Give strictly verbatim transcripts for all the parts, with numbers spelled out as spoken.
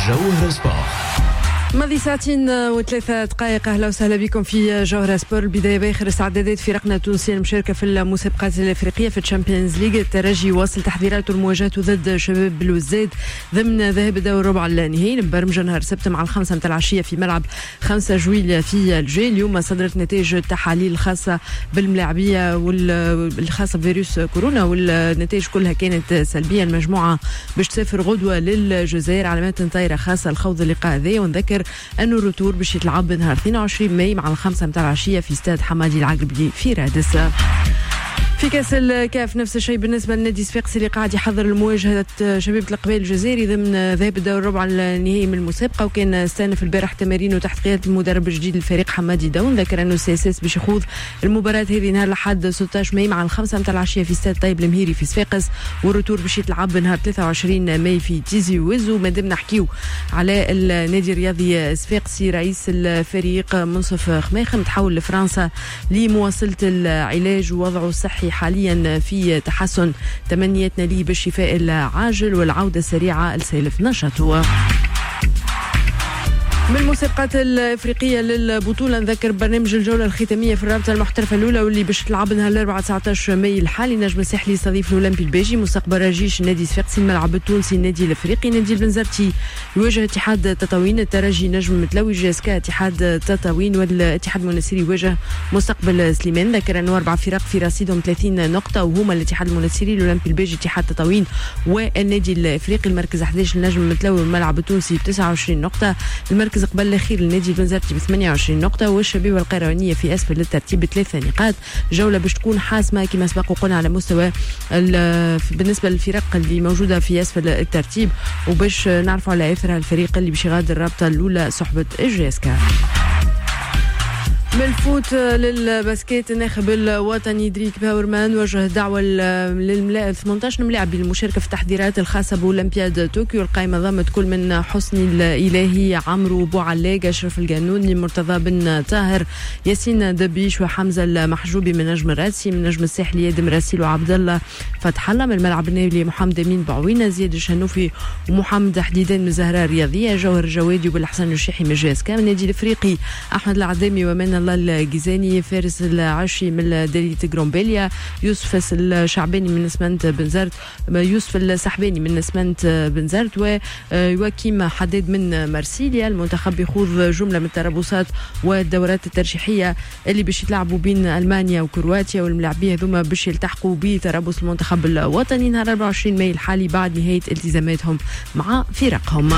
جوهر سبورت. ماضي ساعتين وثلاثة دقائق. أهلا وسهلا بكم في جوهر سبور. البداية بآخر استعدادات فرقنا التونسية المشاركة في المسابقات الأفريقية في الشامبيونز ليج. الترجي واصل تحضيراته المواجهة ضد شباب بلوزداد ضمن ذهاب الدور الربع النهائي المبرمجة نهار السبت مع الخمسة متاع العشية في ملعب خمسة جويل في الجي. اليوم صدرت نتائج التحاليل الخاصة بالملاعبية والخاصة بفيروس كورونا والنتائج كلها كانت سلبية. المجموعة باش تسافر غدوة للجزائر علامات طايرة خاصة الخوض اللقاء هذا. ونذكر أنه الروتور باش يتلعب نهار اثنين وعشرين ماي مع الخمسة متاع العشية في استاد حمادي العقربي في رادس. في كاس الكاف نفس الشيء بالنسبة للنادي صفاقسي اللي قاعد يحضر المواجهة شبيبة القبائل الجزائري ضمن ذهاب الدور الربع النهائي من المسابقة. وكان استأنف البارح تمارينه تحت قيادة المدرب الجديد للفريق حمادي داون. ذكر أنه السي اس اس باش يخوض المباراة هذه نهار الأحد ستة عشر ماي مع الخمسة متاع العشية في استاد طيب المهيري في صفاقس. والروتور باش يتلعب نهار ثلاثة وعشرين ماي في تيزي ويزو. مادام نحكيو على النادي الرياضي صفاقسي، رئيس الفريق منصف خماخم تحول لفرنسا لمواصلة العلاج ووضعه الصحي حاليا في تحسن. تمنياتنا ليه بالشفاء العاجل والعودة السريعة لسالف نشاطه. من المسابقات الافريقيه للبطوله نذكر برنامج الجوله الختاميه في الرابطه المحترفه الاولى واللي باش تلعب نهار الاربعاء تسعة عشر ماي الحالي. نجم الساحلي يستضيف الاولمبي الباجي. مستقبل رجيش النادي صفاقسي الملعب التونسي النادي الافريقي. نادي البنزرتي يواجه اتحاد تطاوين. الترجي نجم متلوي جاسكا اتحاد تطاوين. والاتحاد المنسيري يواجه مستقبل سليمان. ذكر انه اربع فرق في رصيدهم ثلاثين نقطه وهما الاتحاد المنسيري الاولمبي الباجي اتحاد تطاوين والنادي الافريقي. المركز أحد عشر النجم متلوي الملعب التونسي ب تسعة وعشرين نقطه. المركز قبل الاخير النادي البنزرتي ب ثمانية وعشرين نقطه والشبيبه القيروانيه في اسفل للترتيب بثلاثه نقاط. جوله باش تكون حاسمه كما سبق وقلنا على مستوى بالنسبه للفرق اللي موجوده في اسفل الترتيب وباش نعرفوا على اثرها الفريق اللي باش يغادر الرابطه الاولى صحبه الجاسكا. من الفوت للباسكيت الناخب الوطني دريك باورمان وجه دعوة للملاعب ثمانية عشر ملاعب للمشاركة في التحضيرات الخاصة بأولمبياد طوكيو. القائمة ضمت كل من حسني الإلهي، عمرو بوعلاق، أشرف القانوني، مرتضى بن طاهر، ياسين دبيش وحمزة المحجوبي من نجم الراسي. من نجم الساحلي يادم راسيل وعبد الله فتح الله. من الملعب الناولي محمد أمين بعوينة، زياد الشنوفي ومحمد حديدان من الزهراء الرياضية، جوهر الجوادي وبالحسن الشيحي من جاسكا. من النادي الافريقي احمد العدامي ومن الله الجيزاني، فارس العشي من دليل جرومبيليا، يوسف الشعباني من اسمنت بنزرت، يوسف السحباني من اسمنت بنزرت، ويواكيم حداد من مرسيليا. المنتخب يخوض جمله من التربصات والدورات الترشيحيه اللي باش يتلعبوا بين المانيا وكرواتيا، والملاعبيه هذوما باش يلتحقوا بتربص المنتخب الوطني نهار أربعة وعشرين ماي الحالي بعد نهايه التزاماتهم مع فرقهم.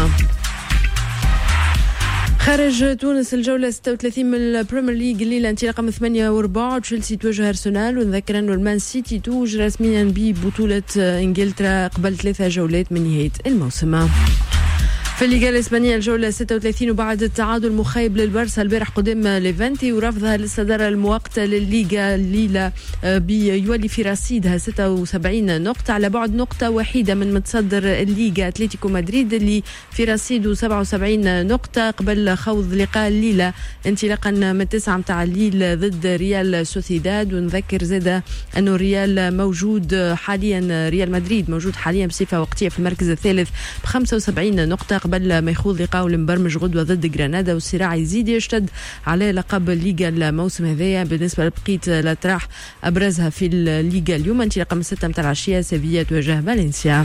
خارج تونس الجولة ستة وثلاثين من البريمير ليج الليلة انطلاقا من ثمانية وربع. تشيلسي تواجه أرسنال. ونذكر أنه المان سيتي توج رسميا ببطولة إنجلترا قبل ثلاثة جولات من نهاية الموسم. في الليغا الإسبانية الجولة ستة وثلاثين وبعد التعادل مخيب للبارسا البارح قدام ليفانتي ورفضها للصدارة المؤقتة للليغا الليلة بيولي في رصيدها ستة وسبعين نقطة على بعد نقطة وحيدة من متصدر الليغا أتلتيكو مدريد اللي في رصيده سبعة وسبعين نقطة قبل خوض لقاء الليلة انطلاقا من تسعة متاع الليل ضد ريال سوسيداد. ونذكر زادة أنه ريال موجود حاليا ريال مدريد موجود حاليا بصفة وقتية في المركز الثالث ب خمسة وسبعين نقطة قبل ما يخوض لقاء المبرمج غدوة ضد غرناطة. والصراع يزيد يشتد على لقب الليغا الموسم هذايا. بالنسبة لبقية الأطراح أبرزها في الليغا اليوم انطلاقا من ستة متاع العشية سيفيا تواجه فالنسيا.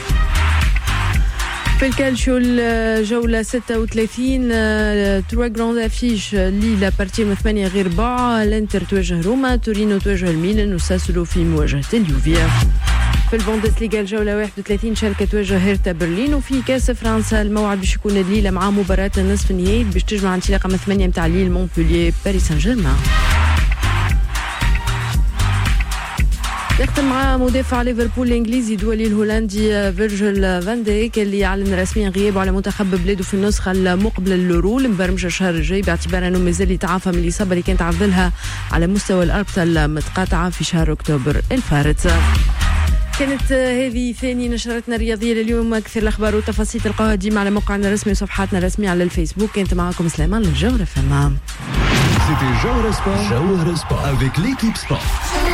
في الكالشيو الجولة ستة وثلاثين تروا جراند افيش ليلة بارتي من ثمانية غير ربع. الانتر تواجه روما، تورينو تواجه الميلان، وساسولو في مواجهة اليوفيا. في البوندسليغا الجولة واحد وثلاثين شركة تواجه هيرتا برلين. وفي كاس فرنسا الموعد باش يكون الليلة مع مباراة النصف النهائي باش تجمع انطلاقا من ثمانية متاع الليل مونبولييه باريس سان جيرمان. يختم مع مدافع ليفربول الانجليزي دولي الهولندي فيرجيل فان دايك اللي اعلن رسميا غيابه على منتخب بلاده في النسخه المقبله لليورو المبرمجه الشهر الجاي باعتبار انه مازال يتعافى من الاصابه اللي كانت عرضلها على مستوى الاربطه المتقاطعه في شهر اكتوبر الفارط. كانت هذه ثاني نشرتنا الرياضيه لليوم. اكثر الاخبار والتفاصيل تلقاها ديما على موقعنا الرسمي وصفحاتنا الرسميه على الفيسبوك. كانت معكم سليمان للجوهر فما. C'était Jauhar Sport. Jauhar Sport avec l'équipe sport.